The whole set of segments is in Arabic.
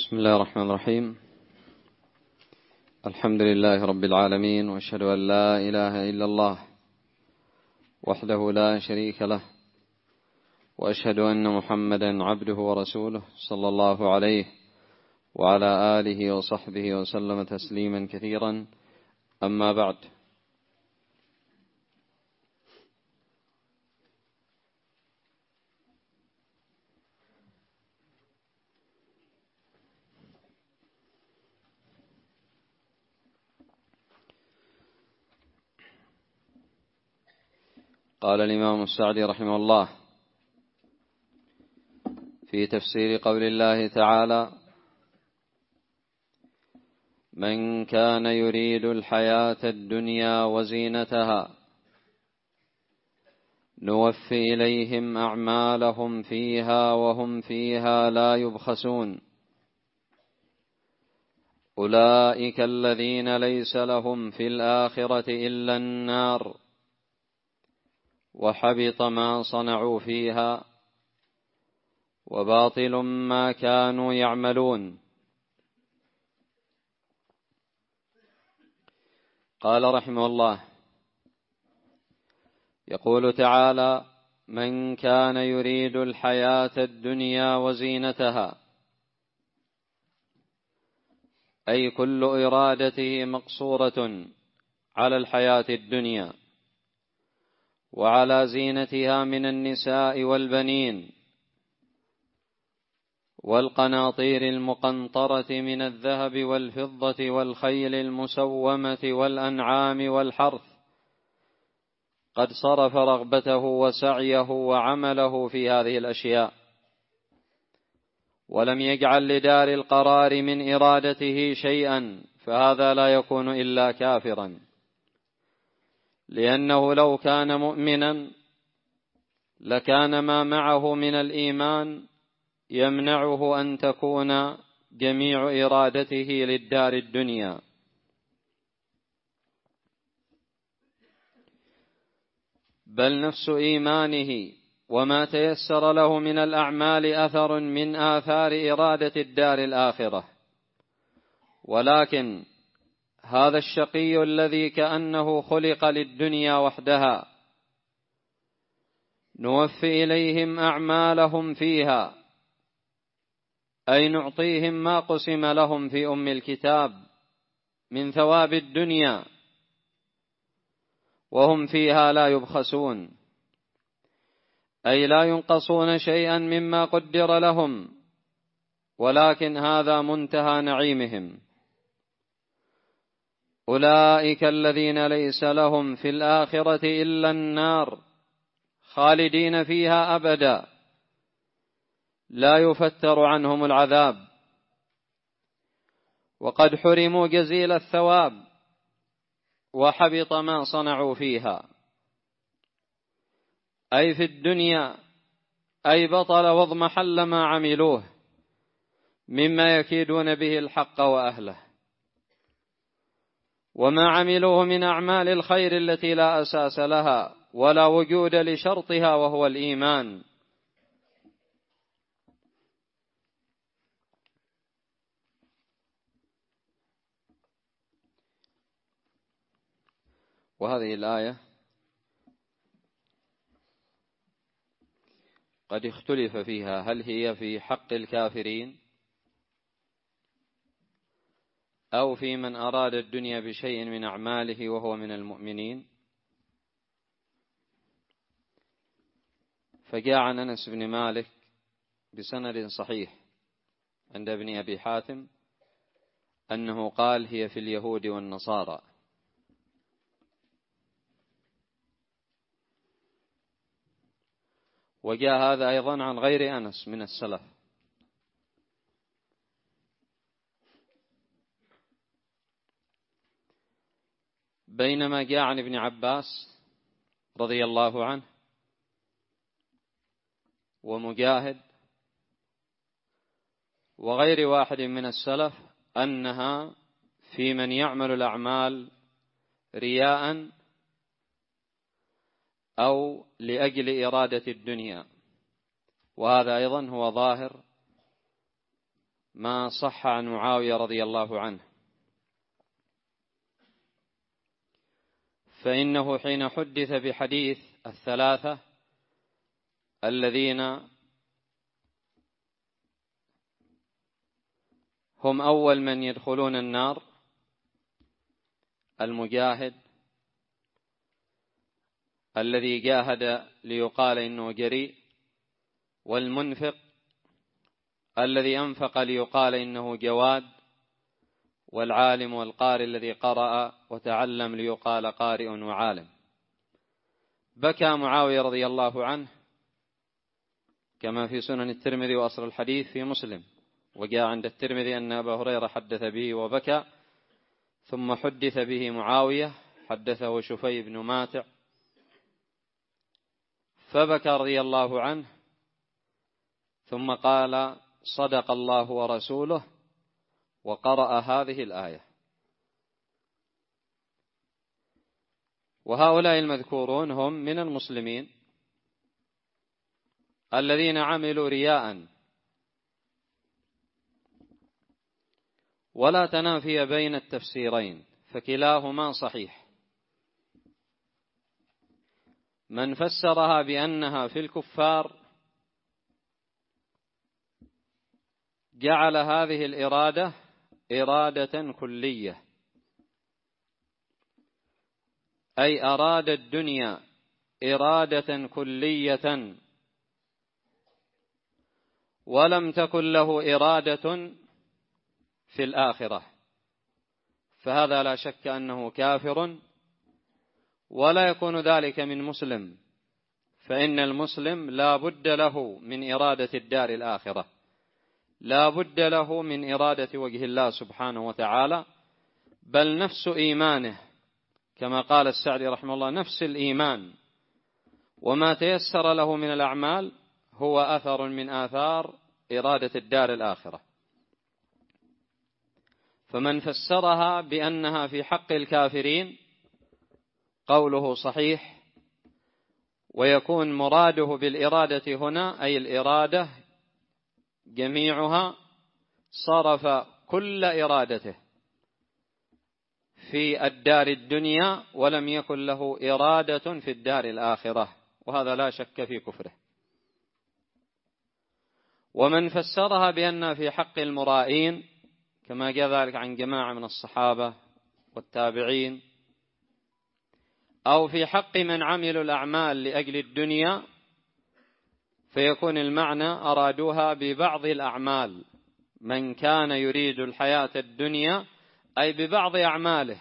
بسم الله الرحمن الرحيم. الحمد لله رب العالمين، وأشهد أن لا إله إلا الله وحده لا شريك له، وأشهد أن محمدا عبده ورسوله صلى الله عليه وعلى آله وصحبه وسلم تسليما كثيرا. أما بعد، قال الإمام السعدي رحمه الله في تفسير قول الله تعالى: من كان يريد الحياة الدنيا وزينتها نوفي إليهم أعمالهم فيها وهم فيها لا يبخسون، أولئك الذين ليس لهم في الآخرة إلا النار وحبط ما صنعوا فيها وباطل ما كانوا يعملون. قال رحمه الله: يقول تعالى: من كان يريد الحياة الدنيا وزينتها، أي كل إرادته مقصورة على الحياة الدنيا وعلى زينتها من النساء والبنين والقناطير المقنطرة من الذهب والفضة والخيل المسومة والأنعام والحرث، قد صرف رغبته وسعيه وعمله في هذه الأشياء، ولم يجعل لدار القرار من إرادته شيئا، فهذا لا يكون إلا كافرا، لأنه لو كان مؤمنا لكان ما معه من الإيمان يمنعه أن تكون جميع إرادته للدار الدنيا. بل نفس إيمانه وما تيسر له من الأعمال أثر من آثار إرادة الدار الآخرة. ولكن هذا الشقي الذي كأنه خلق للدنيا وحدها نوفي إليهم أعمالهم فيها، أي نعطيهم ما قسم لهم في أم الكتاب من ثواب الدنيا، وهم فيها لا يبخسون، أي لا ينقصون شيئا مما قدر لهم، ولكن هذا منتهى نعيمهم. أولئك الذين ليس لهم في الآخرة إلا النار، خالدين فيها أبدا لا يفتر عنهم العذاب، وقد حرموا جزيل الثواب وحبط ما صنعوا فيها، أي في الدنيا، أي بطل واضمحل ما عملوه مما يكيدون به الحق وأهله، وما عملوه من أعمال الخير التي لا أساس لها ولا وجود لشرطها وهو الإيمان. وهذه الآية قد اختلف فيها، هل هي في حق الكافرين أو في من أراد الدنيا بشيء من أعماله وهو من المؤمنين. فجاء عن أنس بن مالك بسند صحيح عند ابن أبي حاتم أنه قال: هي في اليهود والنصارى. وجاء هذا أيضا عن غير أنس من السلف. بينما جاء عن ابن عباس رضي الله عنه ومجاهد وغير واحد من السلف أنها في من يعمل الأعمال رياء أو لأجل إرادة الدنيا، وهذا أيضا هو ظاهر ما صح عن معاوية رضي الله عنه، فإنه حين حدث بحديث الثلاثة الذين هم أول من يدخلون النار: المجاهد الذي جاهد ليقال إنه جريء، والمنفق الذي أنفق ليقال إنه جواد، والعالم والقارئ الذي قرأ وتعلم ليقال قارئ وعالم. بكى معاوية رضي الله عنه كما في سنن الترمذي وأصل الحديث في مسلم، وجاء عند الترمذي أن أبا هريرة حدث به وبكى، ثم حدث به معاوية حدثه شفي بن ماتع فبكى رضي الله عنه، ثم قال: صدق الله ورسوله، وقرأ هذه الآية. وهؤلاء المذكورون هم من المسلمين الذين عملوا رياء، ولا تنافي بين التفسيرين، فكلاهما صحيح. من فسرها بأنها في الكفار جعل هذه الإرادة إرادة كلية، أي أراد الدنيا إرادة كلية، ولم تكن له إرادة في الآخرة، فهذا لا شك أنه كافر، ولا يكون ذلك من مسلم، فإن المسلم لا بد له من إرادة الدار الآخرة، لا بد له من إرادة وجه الله سبحانه وتعالى، بل نفس إيمانه كما قال السعدي رحمه الله: نفس الإيمان وما تيسر له من الأعمال هو أثر من آثار إرادة الدار الآخرة. فمن فسرها بأنها في حق الكافرين قوله صحيح، ويكون مراده بالإرادة هنا أي الإرادة جميعها، صرف كل إرادته في الدار الدنيا ولم يكن له إرادة في الدار الآخرة، وهذا لا شك في كفره. ومن فسرها بأنها في حق المرائين كما جاء ذلك عن جماعة من الصحابة والتابعين، أو في حق من عملوا الأعمال لأجل الدنيا، فيكون المعنى أرادوها ببعض الأعمال، من كان يريد الحياة الدنيا أي ببعض أعماله.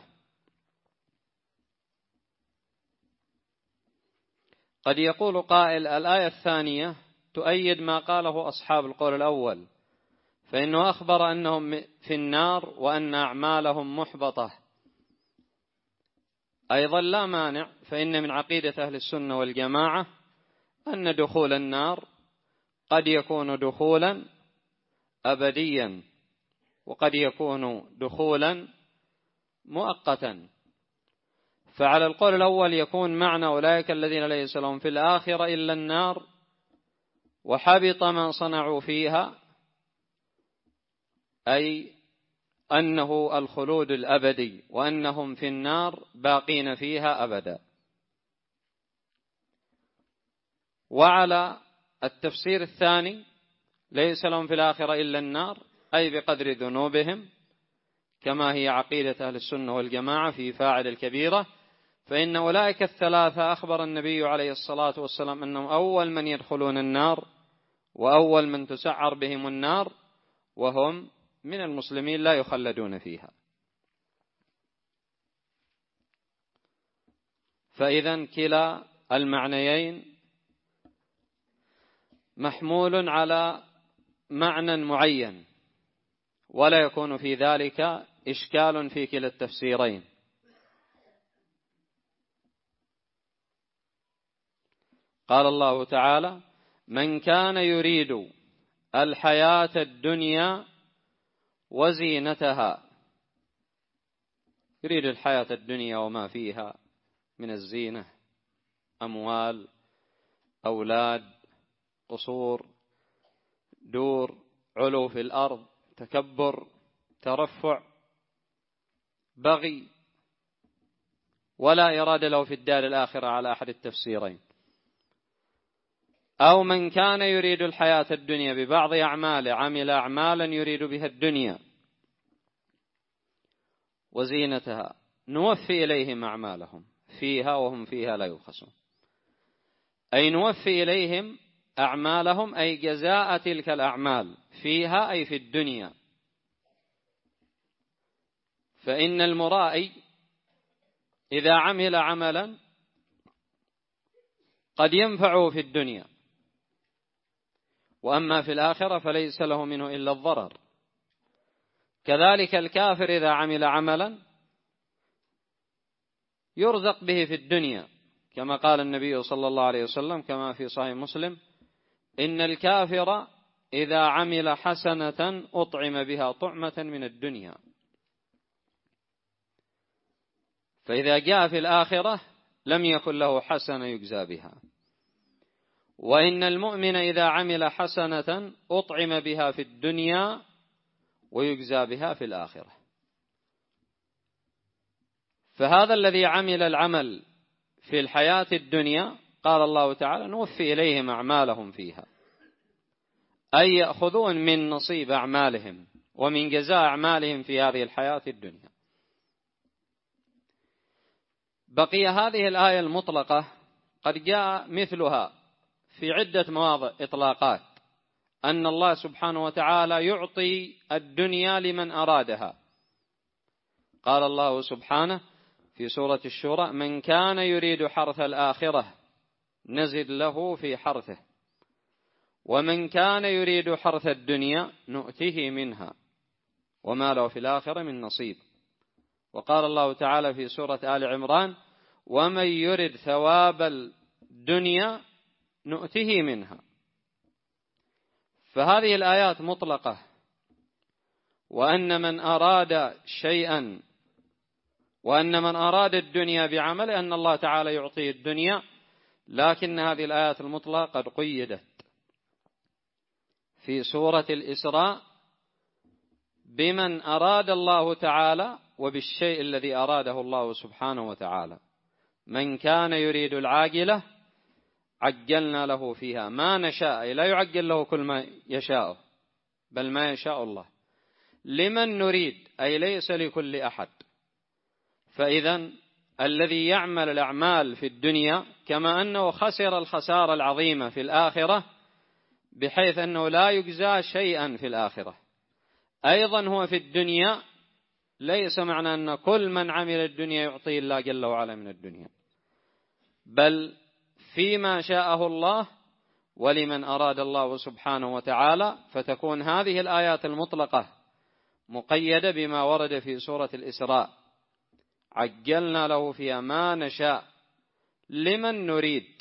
قد يقول قائل: الآية الثانية تؤيد ما قاله أصحاب القول الأول، فإنه أخبر أنهم في النار وأن أعمالهم محبطة. أيضا لا مانع، فإن من عقيدة أهل السنة والجماعة أن دخول النار قد يكون دخولا أبديا، وقد يكون دخولا مؤقتا. فعلى القول الأول يكون معنى أولئك الذين ليس لهم في الآخرة إلا النار وحبط ما صنعوا فيها، أي أنه الخلود الأبدي، وأنهم في النار باقين فيها أبدا. وعلى التفسير الثاني ليس لهم في الآخرة إلا النار، أي بقدر ذنوبهم، كما هي عقيدة أهل السنة والجماعة في فاعل الكبيرة، فإن أولئك الثلاثة أخبر النبي عليه الصلاة والسلام أنهم أول من يدخلون النار وأول من تسعر بهم النار، وهم من المسلمين لا يخلدون فيها. فإذا كلا المعنيين محمول على معنى معين، ولا يكون في ذلك إشكال في كلا التفسيرين. قال الله تعالى: من كان يريد الحياة الدنيا وزينتها، يريد الحياة الدنيا وما فيها من الزينة، أموال، أولاد، قصور، دور، علو في الأرض، تكبر، ترفع، بغي، ولا إرادة له في الدار الآخرة على أحد التفسيرين. أو من كان يريد الحياة الدنيا ببعض أعماله، عمل أعمالا يريد بها الدنيا وزينتها، نوفي إليهم أعمالهم فيها وهم فيها لا يبخسون. أي نوفي إليهم أعمالهم، أي جزاء تلك الأعمال فيها أي في الدنيا. فإن المرائي إذا عمل عملا قد ينفعه في الدنيا، وأما في الآخرة فليس له منه إلا الضرر. كذلك الكافر إذا عمل عملا يرزق به في الدنيا، كما قال النبي صلى الله عليه وسلم كما في صحيح مسلم: إن الكافر إذا عمل حسنة أطعم بها طعمة من الدنيا. فإذا جاء في الآخرة لم يكن له حسنة يجزى بها. وإن المؤمن إذا عمل حسنة أطعم بها في الدنيا ويجزى بها في الآخرة. فهذا الذي عمل العمل في الحياة الدنيا قال الله تعالى: نوفي إليهم أعمالهم فيها، أي يأخذون من نصيب أعمالهم ومن جزاء أعمالهم في هذه الحياة الدنيا. بقي هذه الآية المطلقة قد جاء مثلها في عدة مواضع إطلاقات، أن الله سبحانه وتعالى يعطي الدنيا لمن أرادها. قال الله سبحانه في سورة الشورى: من كان يريد حرث الآخرة نزد له في حرثه، ومن كان يريد حرث الدنيا نؤته منها وما له في الآخرة من نصيب. وقال الله تعالى في سورة آل عمران: ومن يرد ثواب الدنيا نؤته منها. فهذه الآيات مطلقة، وأن من أراد شيئا، وأن من أراد الدنيا بعمل أن الله تعالى يعطيه الدنيا. لكن هذه الآيات المطلقة قد قيدت في سورة الإسراء بمن أراد الله تعالى وبالشيء الذي أراده الله سبحانه وتعالى. من كان يريد العاجلة عجلنا له فيها ما نشاء، لا يعجل له كل ما يشاء بل ما يشاء الله. لمن نريد أي ليس لكل أحد. فإذا الذي يعمل الأعمال في الدنيا كما أنه خسر الخسارة العظيمة في الآخرة بحيث أنه لا يجزى شيئا في الآخرة، أيضا هو في الدنيا ليس معنى أن كل من عمل الدنيا يعطيه الله جل وعلا من الدنيا، بل فيما شاءه الله ولمن أراد الله سبحانه وتعالى. فتكون هذه الآيات المطلقة مقيدة بما ورد في سورة الإسراء: عجلنا له فيها ما نشاء لمن نريد.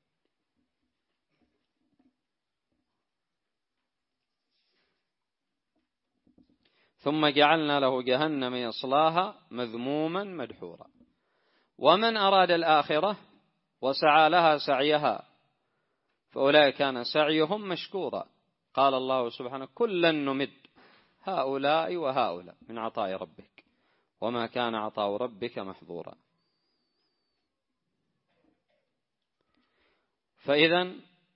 ثم جعلنا له جهنم يصلاها مذموما مدحورا. ومن أراد الآخرة وسعى لها سعيها فأولئك كان سعيهم مشكورا. قال الله سبحانه: كلا نمد هؤلاء وهؤلاء من عطاء ربك وما كان عطاء ربك محظورا. فإذا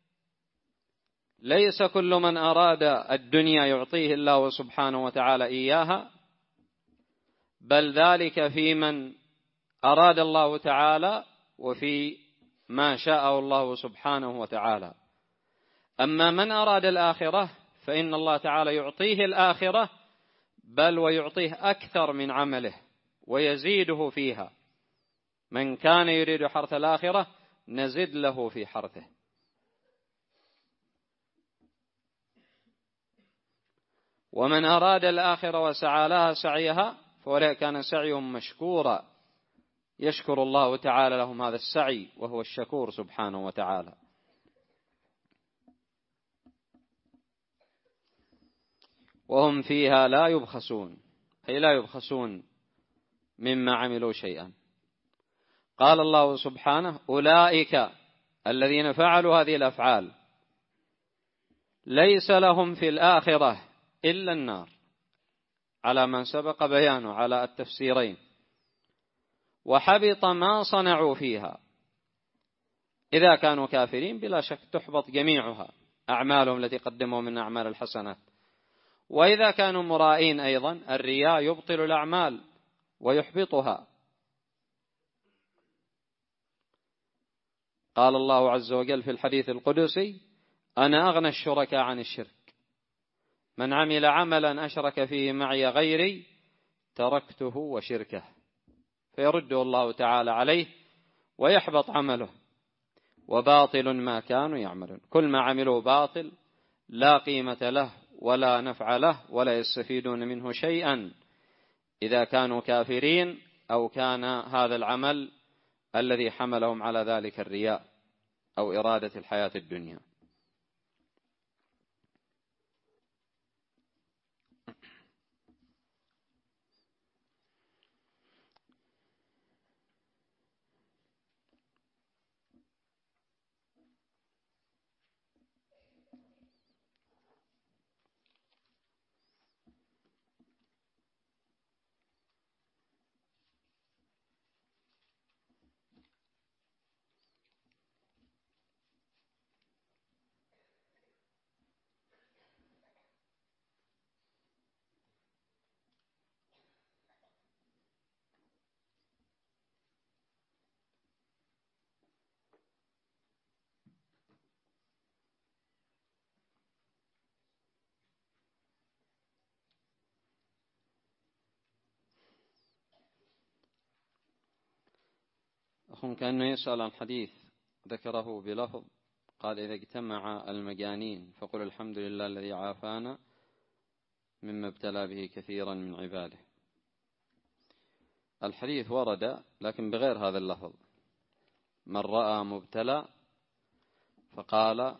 ليس كل من أراد الدنيا يعطيه الله سبحانه وتعالى إياها، بل ذلك في من أراد الله تعالى وفي ما شاءه الله سبحانه وتعالى. أما من أراد الآخرة فإن الله تعالى يعطيه الآخرة، بل ويعطيه أكثر من عمله ويزيده فيها. من كان يريد حرث الآخرة نزد له في حرثه. ومن أراد الآخرة وسعى لها سعيها فأولئك كان سعيهم مشكورا. يشكر الله تعالى لهم هذا السعي وهو الشكور سبحانه وتعالى. وهم فيها لا يبخسون، أي لا يبخسون مما عملوا شيئا. قال الله سبحانه: أولئك الذين فعلوا هذه الأفعال ليس لهم في الآخرة إلا النار. على ما سبق بيانه على التفسيرين، وحبط ما صنعوا فيها. إذا كانوا كافرين بلا شك تحبط جميعها أعمالهم التي قدموا من أعمال الحسنات، وإذا كانوا مرائين أيضا الرياء يبطل الأعمال ويحبطها. قال الله عز وجل في الحديث القدسي: أنا أغنى الشركاء عن الشرك، من عمل عملا أشرك فيه معي غيري تركته وشركه، فيرده الله تعالى عليه ويحبط عمله، وباطل ما كانوا يعملون. كل ما عملوا باطل لا قيمة له ولا نفع له ولا يستفيدون منه شيئا إذا كانوا كافرين أو كان هذا العمل الذي حملهم على ذلك الرياء أو إرادة الحياة الدنيا. أخوك كأنه يسأل عن حديث ذكره بلفظ، قال: إذا اجتمع المجانين فقل الحمد لله الذي عافانا مما ابتلى به كثيرا من عباده. الحديث ورد لكن بغير هذا اللفظ: من رأى مبتلى فقال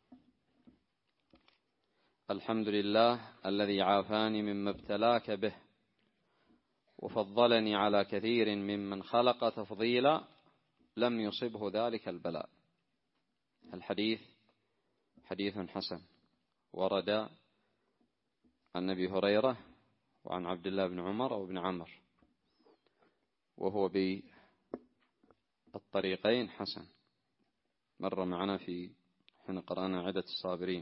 الحمد لله الذي عافاني مما ابتلاك به وفضلني على كثير ممن خلق تفضيلا لم يصبه ذلك البلاء. الحديث حديث حسن، ورد عن أبي هريرة وعن عبد الله بن عمر وابن عمرو، وهو بالطريقين حسن، مر معنا في حين قرأنا عدة الصابرين،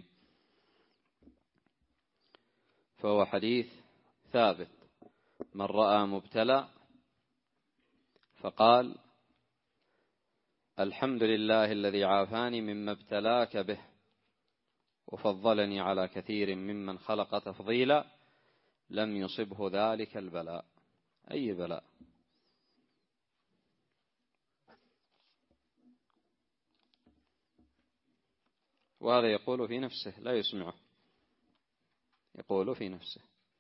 فهو حديث ثابت: من رأى مبتلى فقال الحمد لله الذي عافاني مما ابتلاك به وفضلني على كثير ممن خلق تفضيلا لم يصبه ذلك البلاء. أي بلاء؟ وهذا يقول في نفسه لا يسمعه، يقول في نفسه.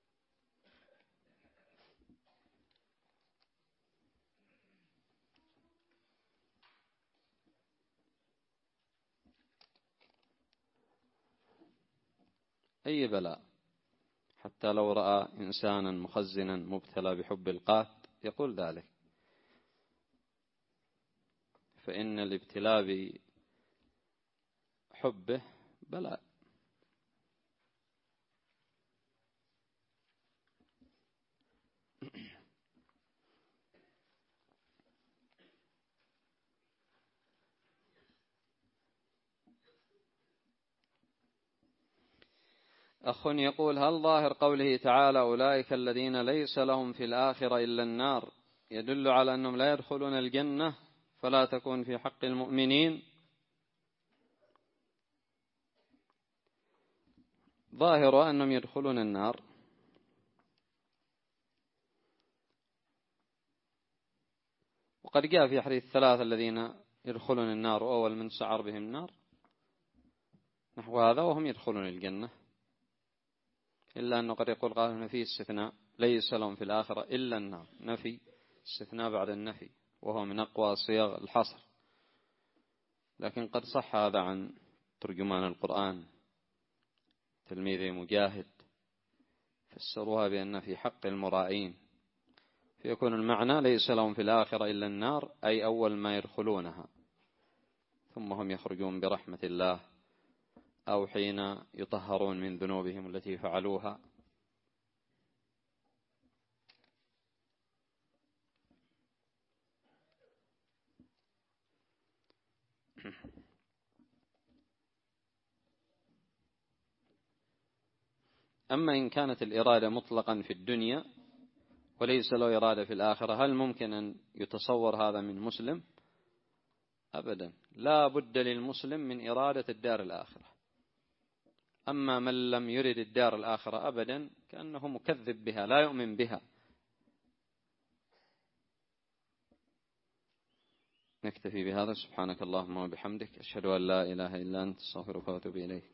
أي بلاء؟ حتى لو رأى إنسانا مخزنا مبتلى بحب القات يقول ذلك، فإن الابتلاء بحبه بلاء. أخ يقول: هل ظاهر قوله تعالى أولئك الذين ليس لهم في الآخرة إلا النار يدل على أنهم لا يدخلون الجنة فلا تكون في حق المؤمنين؟ ظاهر أنهم يدخلون النار، وقد جاء في حديث الثلاثة الذين يدخلون النار وأول من سعر بهم النار نحو هذا، وهم يدخلون الجنة، إلا أنه قد يقول قال إن فيه استثناء: ليس لهم في الآخرة إلا النار، نفي استثناء بعد النفي، وهو من أقوى صيغ الحصر. لكن قد صح هذا عن ترجمان القرآن تلميذ مجاهد، فسروها بأن في حق المرائين، فيكون المعنى ليس لهم في الآخرة إلا النار، أي أول ما يدخلونها، ثم هم يخرجون برحمة الله أو حين يطهرون من ذنوبهم التي فعلوها. أما إن كانت الإرادة مطلقا في الدنيا وليس له إرادة في الآخرة، هل ممكن أن يتصور هذا من مسلم؟ أبدا، لا بد للمسلم من إرادة الدار الآخرة. أما من لم يرد الدار الآخرة أبدا كأنه مكذب بها، لا يؤمن بها. نكتفي بهذا. سبحانك اللهم وبحمدك، أشهد أن لا إله إلا أنت، استغفرك وأتوب إليك.